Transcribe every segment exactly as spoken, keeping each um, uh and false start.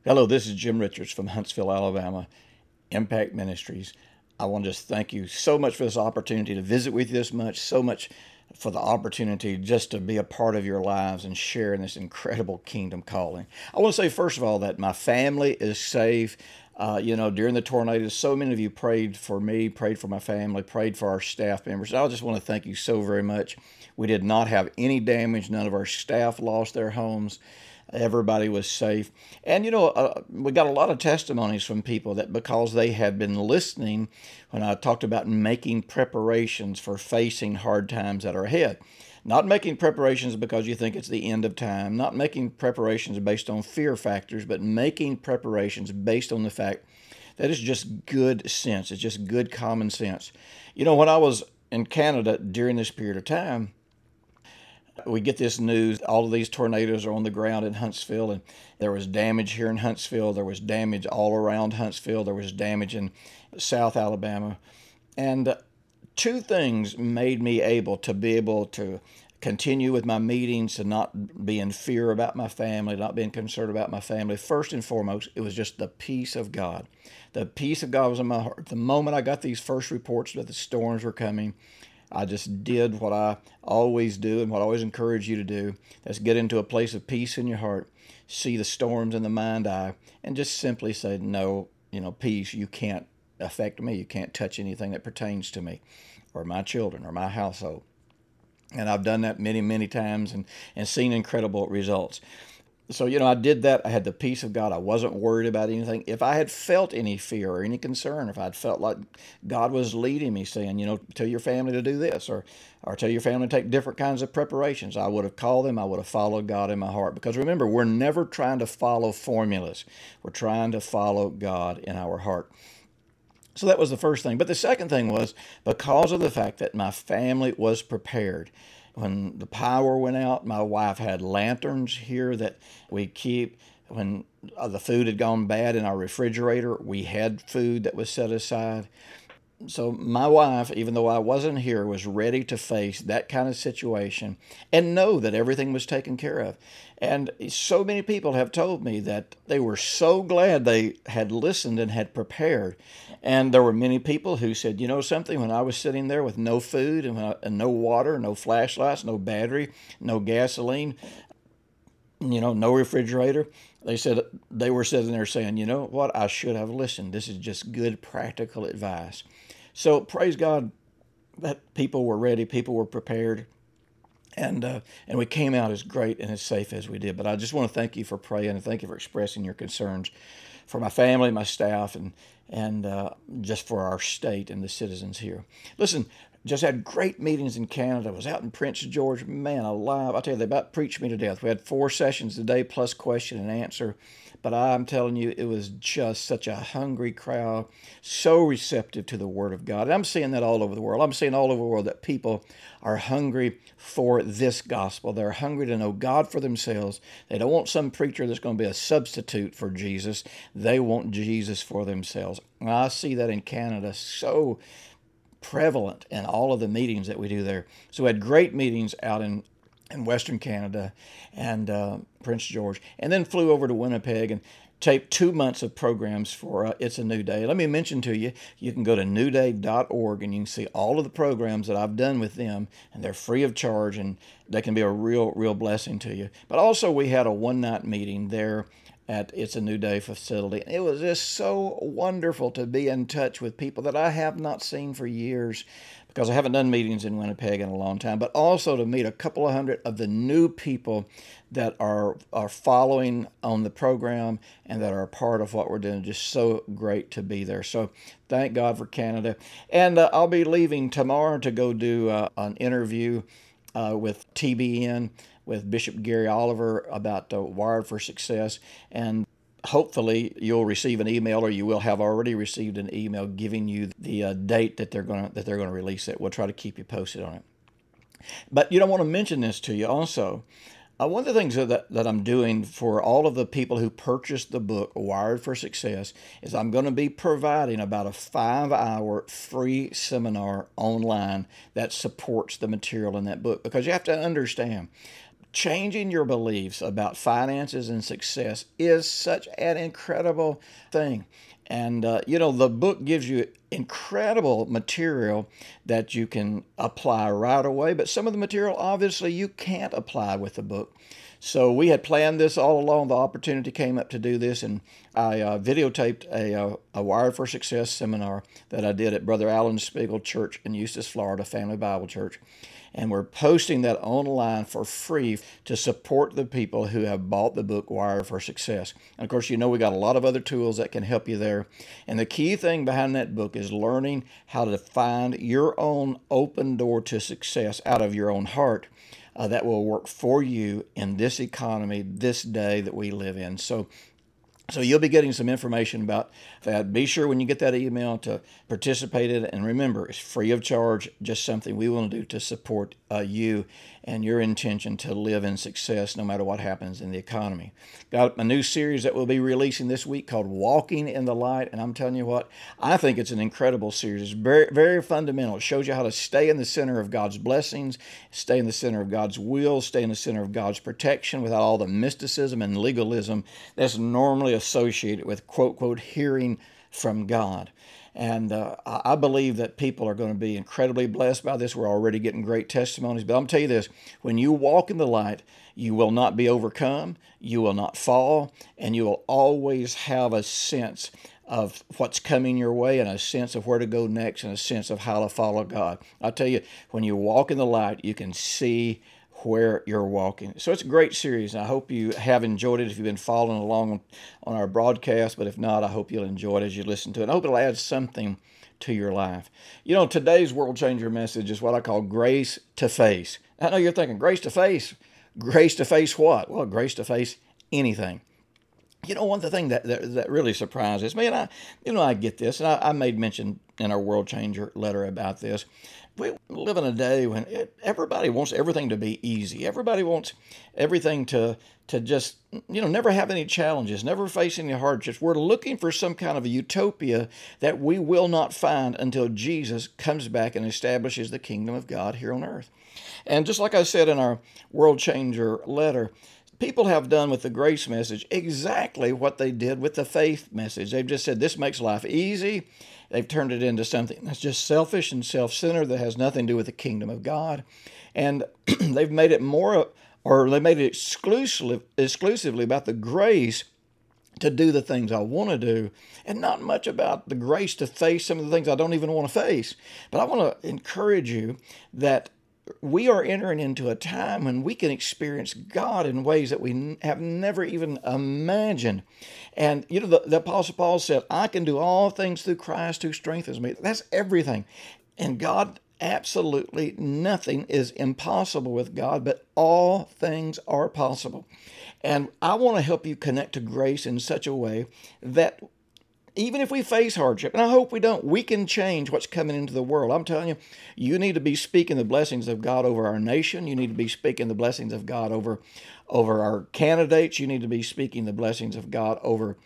Hello, this is Jim Richards from Huntsville, Alabama, Impact Ministries. I want to just thank you so much for this opportunity to visit with you this much, so much for the opportunity just to be a part of your lives and share in this incredible kingdom calling. I want to say, first of all, that my family is safe. Uh, you know, during the tornadoes, so many of you prayed for me, prayed for my family, prayed for our staff members. I just want to thank you so very much. We did not have any damage. None of our staff lost their homes. Everybody was safe. And, you know, uh, we got a lot of testimonies from people that because they had been listening when I talked about making preparations for facing hard times that are ahead. Not making preparations because you think it's the end of time, not making preparations based on fear factors, but making preparations based on the fact that it's just good sense. It's just good common sense. You know, when I was in Canada during this period of time, we get this news, all of these tornadoes are on the ground in Huntsville, and there was damage here in Huntsville. There was damage all around Huntsville. There was damage in South Alabama. And two things made me able to be able to continue with my meetings, to not be in fear about my family, not being concerned about my family. First and foremost, it was just the peace of God. The peace of God was in my heart. The moment I got these first reports that the storms were coming, I just did what I always do and what I always encourage you to do. That's get into a place of peace in your heart, see the storms in the mind eye, and just simply say, no, you know, peace, you can't affect me. You can't touch anything that pertains to me or my children or my household. And I've done that many, many times and, and seen incredible results. So, you know, I did that. I had the peace of God. I wasn't worried about anything. If I had felt any fear or any concern, if I'd felt like God was leading me saying, you know, tell your family to do this or, or tell your family to take different kinds of preparations, I would have called them. I would have followed God in my heart. Because remember, we're never trying to follow formulas. We're trying to follow God in our heart. So that was the first thing. But the second thing was because of the fact that my family was prepared. When the power went out, my wife had lanterns here that we keep. When the food had gone bad in our refrigerator, we had food that was set aside. So my wife, even though I wasn't here, was ready to face that kind of situation and know that everything was taken care of. And so many people have told me that they were so glad they had listened and had prepared. And there were many people who said, you know something, when I was sitting there with no food and, I, and no water, no flashlights, no battery, no gasoline, you know, no refrigerator, they said they were sitting there saying, you know what, I should have listened. This is just good practical advice. So praise God that people were ready, people were prepared, and uh, and we came out as great and as safe as we did. But I just want to thank you for praying and thank you for expressing your concerns for my family, my staff, and and uh, just for our state and the citizens here. Listen, just had great meetings in Canada. I was out in Prince George. Man alive, I tell you, they about preached me to death. We had four sessions a day plus question and answer. But I'm telling you, it was just such a hungry crowd, so receptive to the Word of God. And I'm seeing that all over the world. I'm seeing all over the world that people are hungry for this gospel. They're hungry to know God for themselves. They don't want some preacher that's going to be a substitute for Jesus. They want Jesus for themselves. And I see that in Canada so prevalent in all of the meetings that we do there. So we had great meetings out in in Western Canada and uh, Prince George, and then flew over to Winnipeg and taped two months of programs for uh, It's a New Day. Let me mention to you, you can go to new day dot org and you can see all of the programs that I've done with them, and they're free of charge, and they can be a real, real blessing to you. But also we had a one-night meeting there at It's a New Day facility. It was just so wonderful to be in touch with people that I have not seen for years, because I haven't done meetings in Winnipeg in a long time, but also to meet a couple of hundred of the new people that are are following on the program and that are a part of what we're doing. Just so great to be there. So thank God for Canada. And uh, I'll be leaving tomorrow to go do uh, an interview uh, with T B N, with Bishop Gary Oliver about uh, Wired for Success. And hopefully you'll receive an email, or you will have already received an email giving you the uh, date that they're going to that they're going to release it. We'll try to keep you posted on it. But you don't want to mention this to you also. Uh, one of the things that, that I'm doing for all of the people who purchased the book, Wired for Success, is I'm going to be providing about a five-hour free seminar online that supports the material in that book. Because you have to understand, changing your beliefs about finances and success is such an incredible thing. And, uh, you know, the book gives you incredible material that you can apply right away, but some of the material, obviously, you can't apply with the book. So we had planned this all along. The opportunity came up to do this, and I uh, videotaped a, a, a Wired for Success seminar that I did at Brother Alan Spiegel Church in Eustis, Florida, Family Bible Church. And we're posting that online for free to support the people who have bought the book Wired for Success. And of course, you know we got a lot of other tools that can help you there. And the key thing behind that book is learning how to find your own open door to success out of your own heart. Uh, that will work for you in this economy, this day that we live in. So, so you'll be getting some information about that. Be sure when you get that email to participate in it. And remember, it's free of charge, just something we want to do to support uh, you and your intention to live in success no matter what happens in the economy. Got a new series that we'll be releasing this week called Walking in the Light. And I'm telling you what, I think it's an incredible series. It's very, very fundamental. It shows you how to stay in the center of God's blessings, stay in the center of God's will, stay in the center of God's protection without all the mysticism and legalism that's normally associated with, quote, quote, hearing from God. And uh, I believe that people are going to be incredibly blessed by this. We're already getting great testimonies. But I'm going to tell you this, when you walk in the light, you will not be overcome, you will not fall, and you will always have a sense of what's coming your way and a sense of where to go next and a sense of how to follow God. I tell you, when you walk in the light, you can see where you're walking. So it's a great series, and I hope you have enjoyed it if you've been following along on our broadcast, but if not, I hope you'll enjoy it as you listen to it. I hope it'll add something to your life. You know, today's World Changer message is what I call grace to face. I know you're thinking, grace to face? Grace to face what? Well, grace to face anything. You know, one of the things that, that, that really surprises me, and I, you know, I get this, and I, I made mention in our World Changer letter about this. We live in a day when it, everybody wants everything to be easy. Everybody wants everything to to just, you know, never have any challenges, never face any hardships. We're looking for some kind of a utopia that we will not find until Jesus comes back and establishes the kingdom of God here on earth. And just like I said in our World Changer letter, people have done with the grace message exactly what they did with the faith message. They've just said, this makes life easy. They've turned it into something that's just selfish and self-centered that has nothing to do with the kingdom of God. And they've made it more, or they made it exclusively, exclusively about the grace to do the things I want to do, and not much about the grace to face some of the things I don't even want to face. But I want to encourage you that we are entering into a time when we can experience God in ways that we have never even imagined. And, you know, the, the Apostle Paul said, I can do all things through Christ who strengthens me. That's everything. And God, absolutely nothing is impossible with God, but all things are possible. And I want to help you connect to grace in such a way that even if we face hardship, and I hope we don't, we can change what's coming into the world. I'm telling you, you need to be speaking the blessings of God over our nation. You need to be speaking the blessings of God over, over our candidates. You need to be speaking the blessings of God over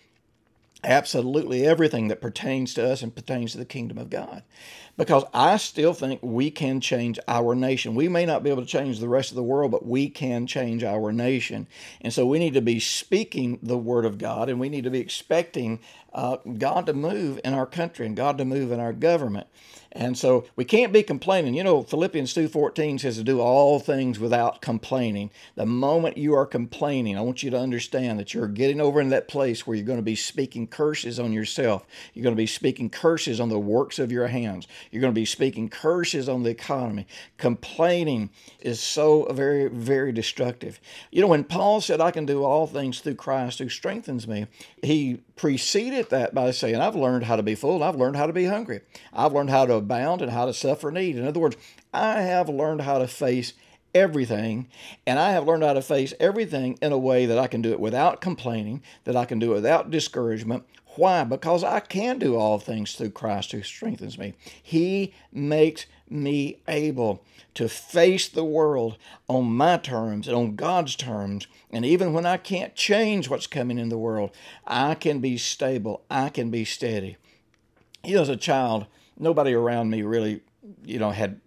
absolutely everything that pertains to us and pertains to the kingdom of God. Because I still think we can change our nation. We may not be able to change the rest of the world, but we can change our nation. And so we need to be speaking the word of God, and we need to be expecting uh, God to move in our country and God to move in our government. And so we can't be complaining. You know, Philippians two fourteen says to do all things without complaining. The moment you are complaining, I want you to understand that you're getting over in that place where you're going to be speaking curses on yourself. You're going to be speaking curses on the works of your hands. You're going to be speaking curses on the economy. Complaining is so very, very destructive. You know, when Paul said, I can do all things through Christ who strengthens me, he preceded that by saying, I've learned how to be full, and I've learned how to be hungry. I've learned how to abound and how to suffer need. In other words, I have learned how to face everything, and I have learned how to face everything in a way that I can do it without complaining, that I can do it without discouragement. Why? Because I can do all things through Christ who strengthens me. He makes me able to face the world on my terms and on God's terms. And even when I can't change what's coming in the world, I can be stable. I can be steady. You know, as a child, nobody around me really, you know, had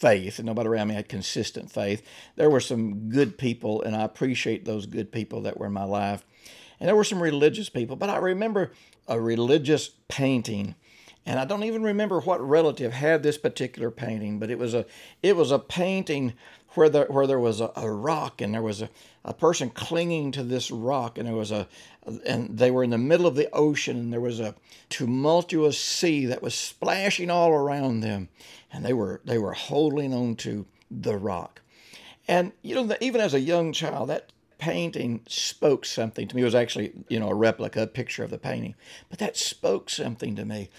faith, and nobody around me had consistent faith. There were some good people, and I appreciate those good people that were in my life. And there were some religious people, but I remember a religious painting, and I don't even remember what relative had this particular painting, but it was a it was a painting where there where there was a, a rock, and there was a, a person clinging to this rock, and there was a and they were in the middle of the ocean, and there was a tumultuous sea that was splashing all around them, and they were they were holding on to the rock. And you know, even as a young child, that painting spoke something to me. It was actually, you know, a replica, a picture of the painting, but that spoke something to me.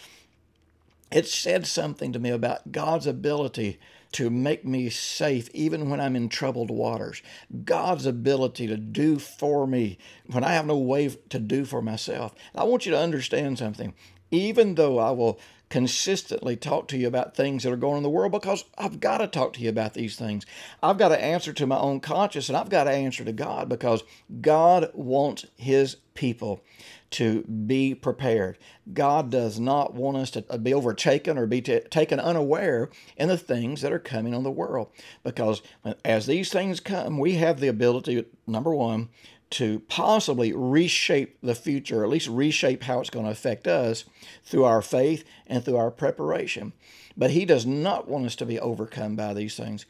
It said something to me about God's ability to make me safe even when I'm in troubled waters. God's ability to do for me when I have no way to do for myself. I want you to understand something. Even though I will consistently talk to you about things that are going on in the world, because I've got to talk to you about these things. I've got to answer to my own conscience, and I've got to answer to God, because God wants His people to be prepared. God does not want us to be overtaken or be t- taken unaware in the things that are coming on the world, because as these things come, we have the ability, number one, to possibly reshape the future, or at least reshape how it's going to affect us through our faith and through our preparation. But He does not want us to be overcome by these things.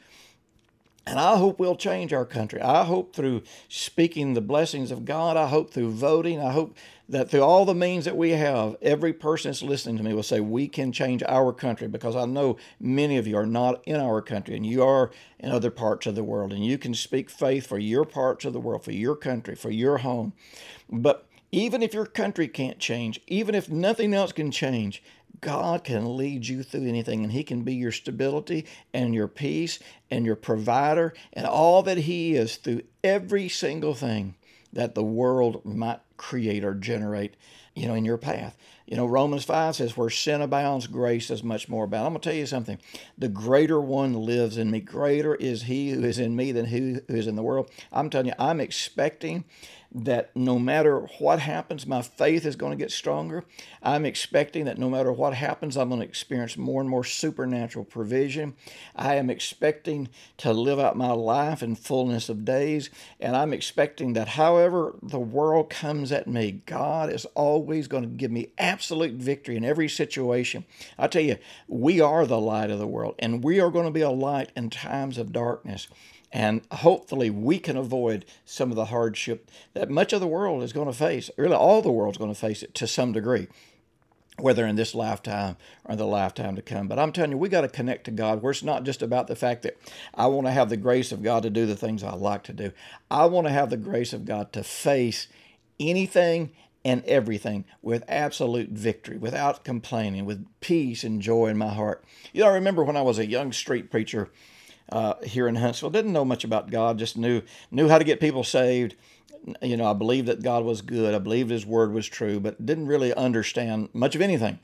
And I hope we'll change our country. I hope through speaking the blessings of God, I hope through voting, I hope that through all the means that we have, every person that's listening to me will say, we can change our country, because I know many of you are not in our country, and you are in other parts of the world, and you can speak faith for your parts of the world, for your country, for your home. But even if your country can't change, even if nothing else can change, God can lead you through anything, and He can be your stability and your peace and your provider and all that He is through every single thing that the world might create or generate, you know, in your path. You know, Romans five says, where sin abounds, grace is much more abound. I'm going to tell you something. The greater one lives in me. Greater is He who is in me than he who is in the world. I'm telling you, I'm expecting that no matter what happens, my faith is going to get stronger. I'm expecting that no matter what happens, I'm going to experience more and more supernatural provision. I am expecting to live out my life in fullness of days. And I'm expecting that however the world comes at me, God is always going to give me absolute victory in every situation. I tell you, we are the light of the world, and we are going to be a light in times of darkness. And hopefully we can avoid some of the hardship that much of the world is going to face. Really, all the world's going to face it to some degree, whether in this lifetime or in the lifetime to come. But I'm telling you, we got to connect to God, where it's not just about the fact that I want to have the grace of God to do the things I like to do. I want to have the grace of God to face anything and everything with absolute victory, without complaining, with peace and joy in my heart. You know, I remember when I was a young street preacher, Uh, here in Huntsville, didn't know much about God, just knew knew how to get people saved. You know, I believed that God was good. I believed His word was true, but didn't really understand much of anything.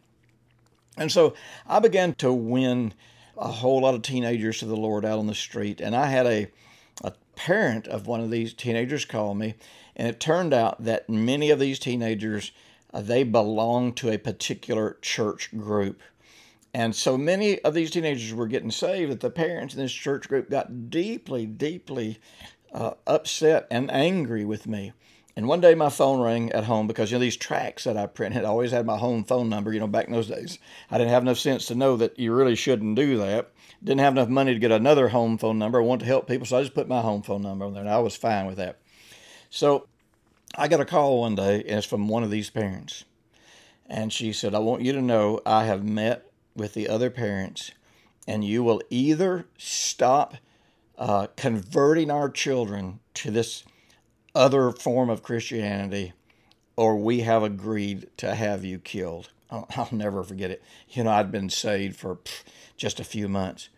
And so I began to win a whole lot of teenagers to the Lord out on the street. And I had a, a parent of one of these teenagers call me, and it turned out that many of these teenagers, uh, they belonged to a particular church group. And so many of these teenagers were getting saved that the parents in this church group got deeply, deeply uh, upset and angry with me. And one day my phone rang at home, because, you know, these tracts that I printed, I always had my home phone number, you know, back in those days. I didn't have enough sense to know that you really shouldn't do that. Didn't have enough money to get another home phone number. I wanted to help people, so I just put my home phone number on there, and I was fine with that. So I got a call one day, and it's from one of these parents. And she said, I want you to know I have met with the other parents, and you will either stop uh, converting our children to this other form of Christianity, or we have agreed to have you killed. I'll, I'll never forget it. You know, I'd been saved for pff, just a few months.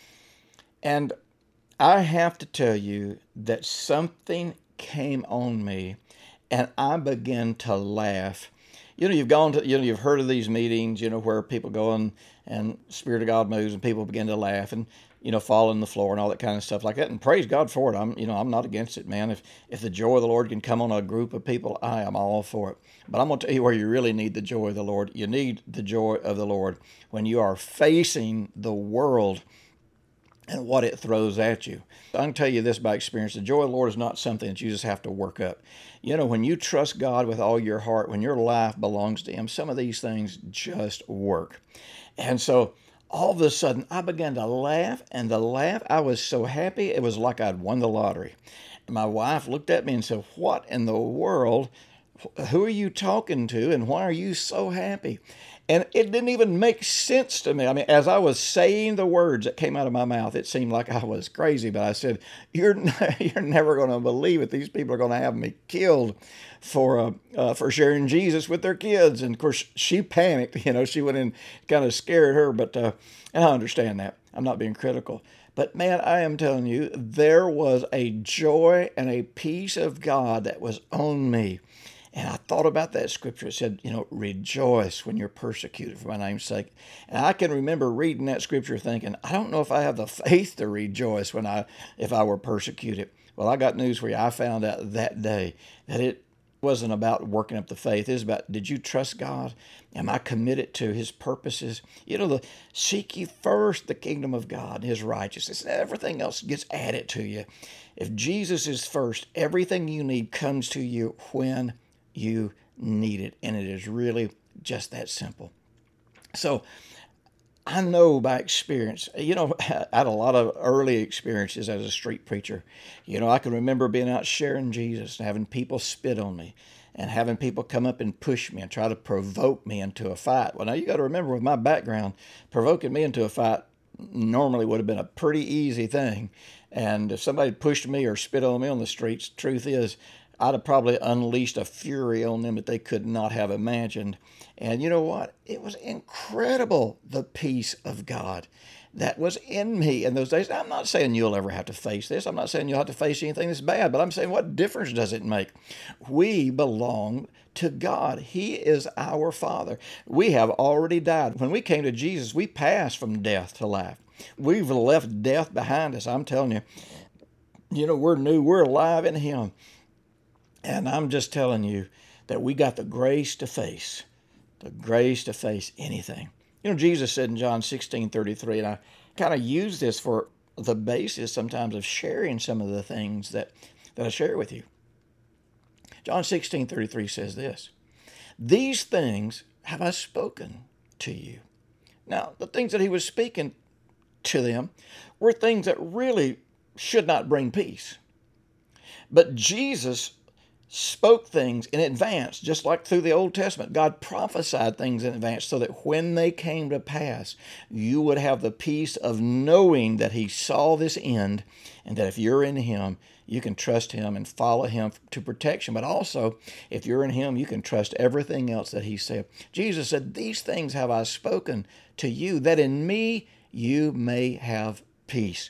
And I have to tell you that something came on me, and I began to laugh. You know, you've gone to, you know, you've heard of these meetings, you know, where people go and, and Spirit of God moves and people begin to laugh and, you know, fall on the floor and all that kind of stuff like that. And praise God for it. I'm, you know, I'm not against it, man. If, if the joy of the Lord can come on a group of people, I am all for it. But I'm going to tell you where you really need the joy of the Lord. You need the joy of the Lord when you are facing the world and what it throws at you. I can tell you this by experience. The joy of the Lord is not something that you just have to work up. You know, when you trust God with all your heart, when your life belongs to Him, some of these things just work. And so all of a sudden, I began to laugh and to laugh. I was so happy. It was like I'd won the lottery. And my wife looked at me and said, "What in the world? Who are you talking to? And why are you so happy?" And it didn't even make sense to me. I mean, as I was saying the words that came out of my mouth, it seemed like I was crazy. But I said, "You're you're never going to believe it. These people are going to have me killed for uh, uh, for sharing Jesus with their kids." And of course, she panicked. You know, she went in, kind of scared her. But uh, and I understand that. I'm not being critical. But man, I am telling you, there was a joy and a peace of God that was on me. And I thought about that scripture. It said, you know, rejoice when you're persecuted for my name's sake. And I can remember reading that scripture thinking, I don't know if I have the faith to rejoice when I, if I were persecuted. Well, I got news for you. I found out that day that it wasn't about working up the faith. It was about, did you trust God? Am I committed to His purposes? You know, the seek ye first the kingdom of God and His righteousness, and everything else gets added to you. If Jesus is first, everything you need comes to you when you need it. And it is really just that simple. So I know by experience, you know, I had a lot of early experiences as a street preacher. You know, I can remember being out sharing Jesus and having people spit on me and having people come up and push me and try to provoke me into a fight. Well, now you got to remember, with my background, provoking me into a fight normally would have been a pretty easy thing. And if somebody pushed me or spit on me on the streets, truth is, I'd have probably unleashed a fury on them that they could not have imagined. And you know what? It was incredible, the peace of God that was in me in those days. I'm not saying you'll ever have to face this. I'm not saying you'll have to face anything that's bad, but I'm saying, what difference does it make? We belong to God. He is our Father. We have already died. When we came to Jesus, we passed from death to life. We've left death behind us. I'm telling you, you know, we're new. We're alive in Him. And I'm just telling you that we got the grace to face, the grace to face anything. You know, Jesus said in John sixteen thirty-three, and I kind of use this for the basis sometimes of sharing some of the things that, that I share with you. John sixteen thirty-three says this, "These things have I spoken to you." Now, the things that He was speaking to them were things that really should not bring peace. But Jesus spoke things in advance, just like through the Old Testament. God prophesied things in advance so that when they came to pass, you would have the peace of knowing that He saw this end, and that if you're in Him, you can trust Him and follow Him to protection. But also, if you're in Him, you can trust everything else that He said. Jesus said, "These things have I spoken to you, that in me you may have peace."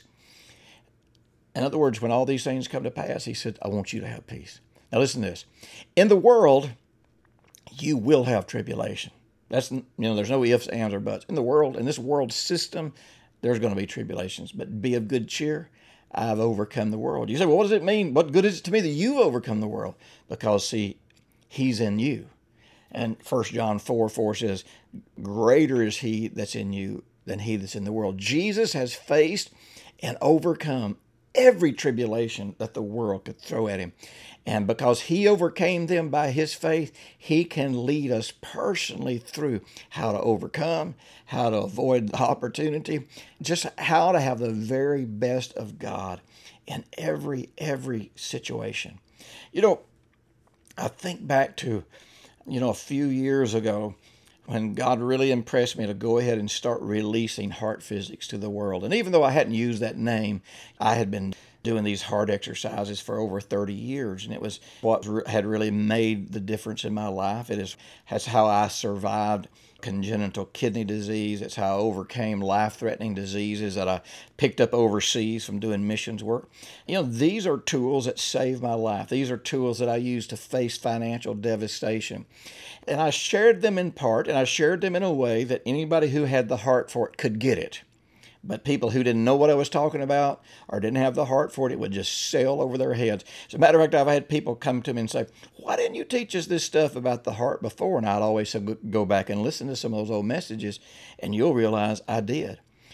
In other words, when all these things come to pass, He said, I want you to have peace. Now listen to this. In the world, you will have tribulation. That's, you know, there's no ifs, ands, or buts. In the world, in this world system, there's going to be tribulations. But be of good cheer. I've overcome the world. You say, well, what does it mean? What good is it to me that you've overcome the world? Because, see, He's in you. And First John four four says, greater is He that's in you than he that's in the world. Jesus has faced and overcome every tribulation that the world could throw at Him. And because He overcame them by His faith, He can lead us personally through how to overcome, how to avoid the opportunity, just how to have the very best of God in every, every situation. You know, I think back to, you know, a few years ago when God really impressed me to go ahead and start releasing heart physics to the world. And even though I hadn't used that name, I had been doing these heart exercises for over thirty years. And it was what had really made the difference in my life. It is that's how I survived congenital kidney disease. It's how I overcame life-threatening diseases that I picked up overseas from doing missions work. You know, these are tools that saved my life. These are tools that I use to face financial devastation. And I shared them in part, and I shared them in a way that anybody who had the heart for it could get it. But people who didn't know what I was talking about or didn't have the heart for it, it would just sail over their heads. As a matter of fact, I've had people come to me and say, why didn't you teach us this stuff about the heart before? And I'd always say, go back and listen to some of those old messages, and you'll realize I did.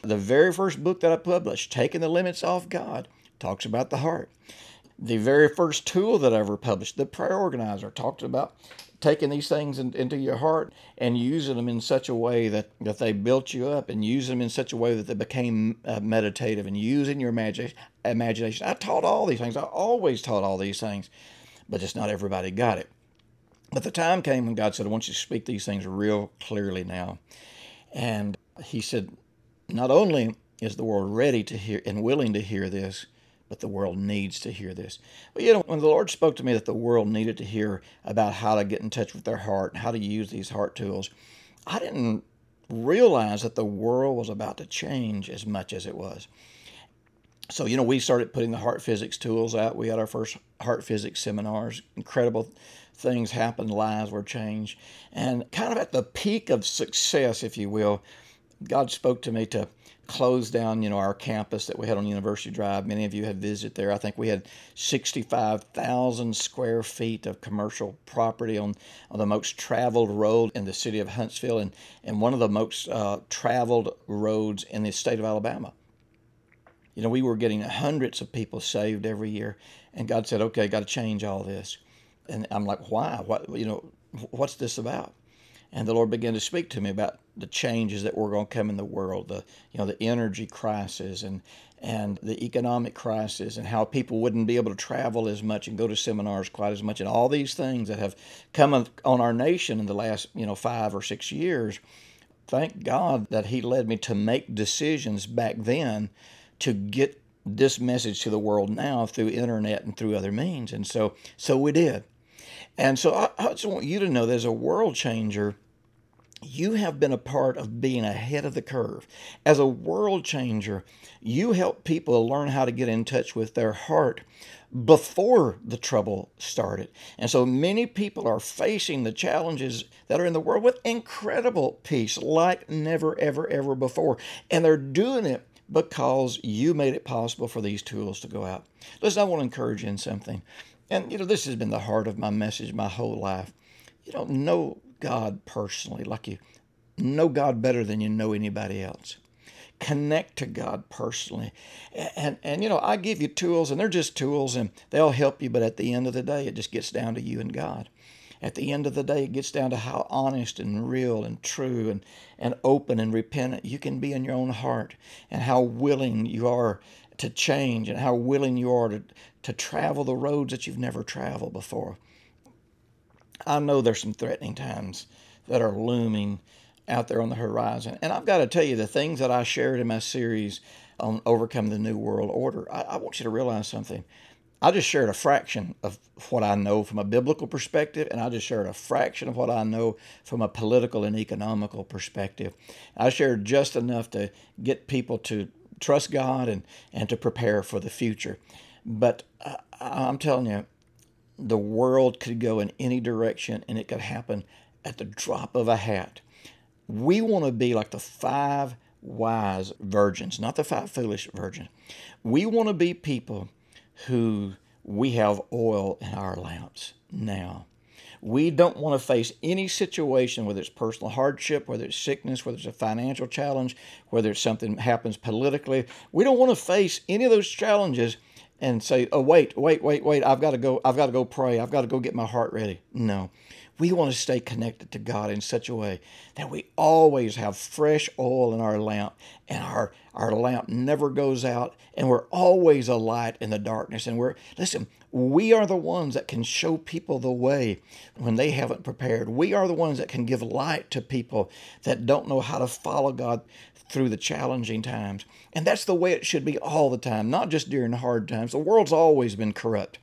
The very first book that I published, Taking the Limits Off God, talks about the heart. The very first tool that I ever published, the Prayer Organizer, talked about taking these things in, into your heart and using them in such a way that, that they built you up, and using them in such a way that they became uh, meditative, and using your imagi- imagination. I taught all these things. I always taught all these things, but just not everybody got it. But the time came when God said, I want you to speak these things real clearly now. And he said, not only is the world ready to hear and willing to hear this, but the world needs to hear this. But you know, when the Lord spoke to me that the world needed to hear about how to get in touch with their heart and how to use these heart tools, I didn't realize that the world was about to change as much as it was. So, you know, we started putting the heart physics tools out. We had our first heart physics seminars. Incredible things happened. Lives were changed. And kind of at the peak of success, if you will, God spoke to me to close down, you know, our campus that we had on University Drive. Many of you had visited there. I think we had sixty-five thousand square feet of commercial property on, on the most traveled road in the city of Huntsville, and, and one of the most uh, traveled roads in the state of Alabama. You know, we were getting hundreds of people saved every year, and God said, okay, got to change all this. And I'm like, why? What, you know, what's this about? And the Lord began to speak to me about the changes that were going to come in the world, the you know the energy crisis and and the economic crisis, and how people wouldn't be able to travel as much and go to seminars quite as much, and all these things that have come on our nation in the last you know five or six years. Thank God that He led me to make decisions back then to get this message to the world now through internet and through other means, and so so we did. And so I, I just want you to know that as a world changer, you have been a part of being ahead of the curve. As a world changer, you help people learn how to get in touch with their heart before the trouble started. And so many people are facing the challenges that are in the world with incredible peace, like never, ever, ever before. And they're doing it because you made it possible for these tools to go out. Listen, I want to encourage you in something. And, you know, this has been the heart of my message my whole life. You don't know God personally like you know God better than you know anybody else. Connect to God personally. And, and, and, you know, I give you tools, and they're just tools, and they'll help you, but at the end of the day, it just gets down to you and God. At the end of the day, it gets down to how honest and real and true and, and open and repentant you can be in your own heart, and how willing you are to change, and how willing you are to, to travel the roads that you've never traveled before. I know there's some threatening times that are looming out there on the horizon. And I've got to tell you, the things that I shared in my series on Overcoming the New World Order, I, I want you to realize something. I just shared a fraction of what I know from a biblical perspective, and I just shared a fraction of what I know from a political and economical perspective. I shared just enough to get people to trust God and, and to prepare for the future. But I, I'm telling you, the world could go in any direction, and it could happen at the drop of a hat. We want to be like the five wise virgins, not the five foolish virgins. We want to be people who we have oil in our lamps now. We don't want to face any situation, whether it's personal hardship, whether it's sickness, whether it's a financial challenge, whether it's something happens politically. We don't want to face any of those challenges and say, oh, wait, wait, wait, wait, I've got to go, I've got to go pray. I've got to go get my heart ready. No. We want to stay connected to God in such a way that we always have fresh oil in our lamp, and our, our lamp never goes out, and we're always a light in the darkness. And we're, listen, we are the ones that can show people the way when they haven't prepared. We are the ones that can give light to people that don't know how to follow God through the challenging times. And that's the way it should be all the time, not just during hard times. The world's always been corrupt.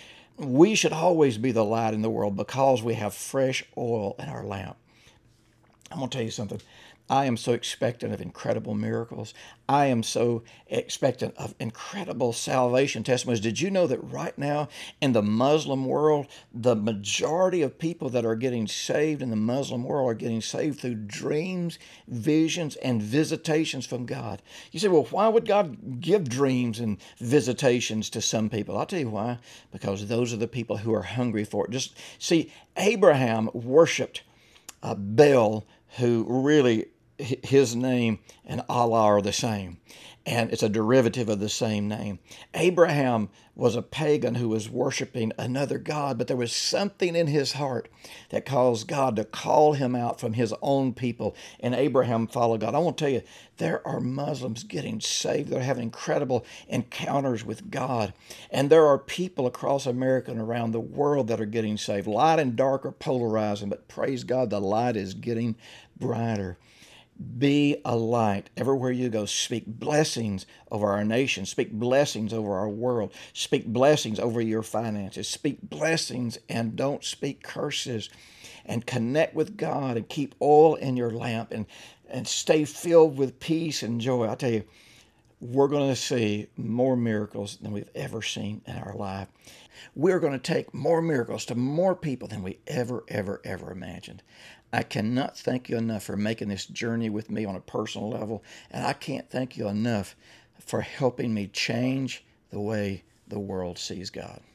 We should always be the light in the world because we have fresh oil in our lamp. I'm going to tell you something. I am so expectant of incredible miracles. I am so expectant of incredible salvation testimonies. Did you know that right now in the Muslim world, the majority of people that are getting saved in the Muslim world are getting saved through dreams, visions, and visitations from God? You say, well, why would God give dreams and visitations to some people? I'll tell you why. Because those are the people who are hungry for it. Just see, Abraham worshiped uh, Baal, who really his name and Allah are the same, and it's a derivative of the same name. Abraham was a pagan who was worshiping another god, but there was something in his heart that caused God to call him out from his own people, and Abraham followed God. I want to tell you, there are Muslims getting saved. They're having incredible encounters with God, and there are people across America and around the world that are getting saved. Light and dark are polarizing, but praise God, the light is getting brighter. Be a light everywhere you go. Speak blessings over our nation. Speak blessings over our world. Speak blessings over your finances. Speak blessings and don't speak curses. And connect with God and keep oil in your lamp and, and stay filled with peace and joy. I'll tell you, we're going to see more miracles than we've ever seen in our life. We're going to take more miracles to more people than we ever, ever, ever imagined. I cannot thank you enough for making this journey with me on a personal level, and I can't thank you enough for helping me change the way the world sees God.